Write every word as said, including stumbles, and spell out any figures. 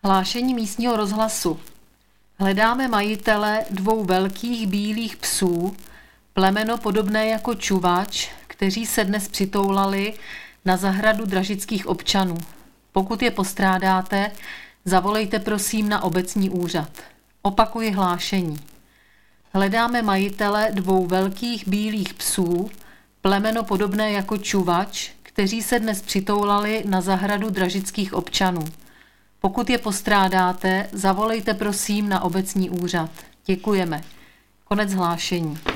Hlášení místního rozhlasu. Hledáme majitele dvou velkých bílých psů, plemeno podobné jako čuvač, kteří se dnes přitoulali na zahradu dražických občanů. Pokud je postrádáte, zavolejte prosím na obecní úřad. Opakuji hlášení. Hledáme majitele dvou velkých bílých psů, plemeno podobné jako čuvač, kteří se dnes přitoulali na zahradu dražických občanů. Pokud je postrádáte, zavolejte prosím na obecní úřad. Děkujeme. Konec hlášení.